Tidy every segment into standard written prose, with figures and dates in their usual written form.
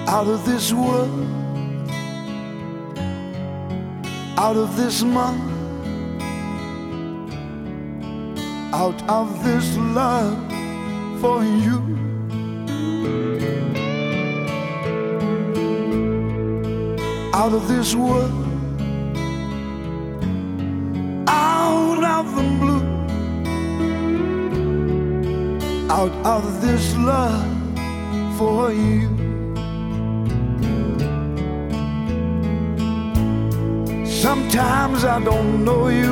out of this world, out of this mind, out of this love for you. Out of this world, out of the blue, out of this love for you. Sometimes I don't know you,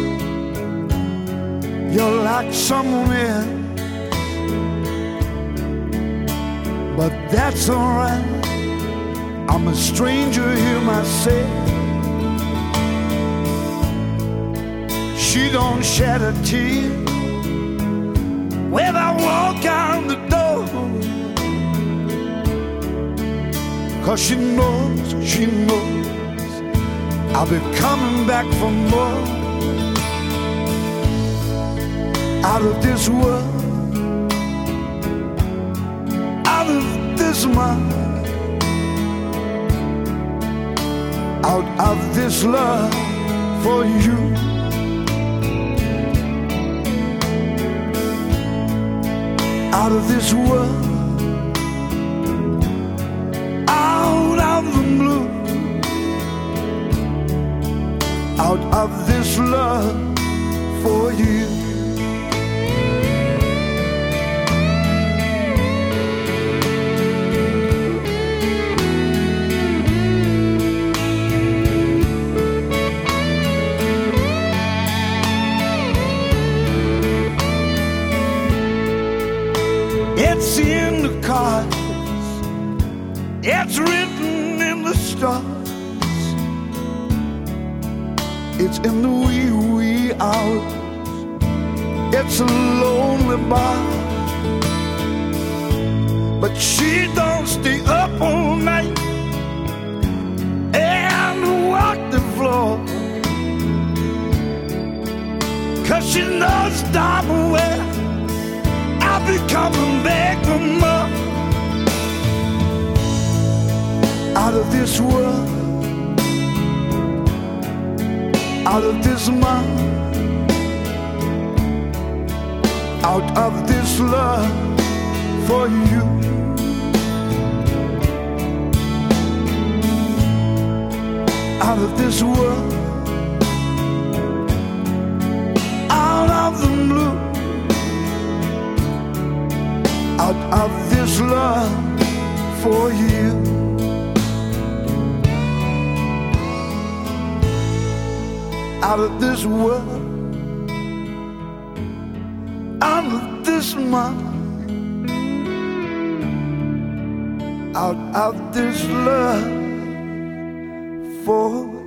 you're like someone else, but that's alright. I'm a stranger here myself. She don't shed a tear when I walk out the door, 'cause she knows I'll be coming back for more. Out of this world, out of this mind, out of this love for you. Out of this world, out of the blue, out of this love for you. It's in the cards, it's written in the stars, it's in the wee hours, it's a lonely bar, but she don't stay up all night and walk the floor, 'cause she knows darn well I'll be coming back for more. Out of this world, out of this mind, out of this love for you. Out of this world, out of the blue, out of this love for you. Out of this world, out of this mind, out of this love for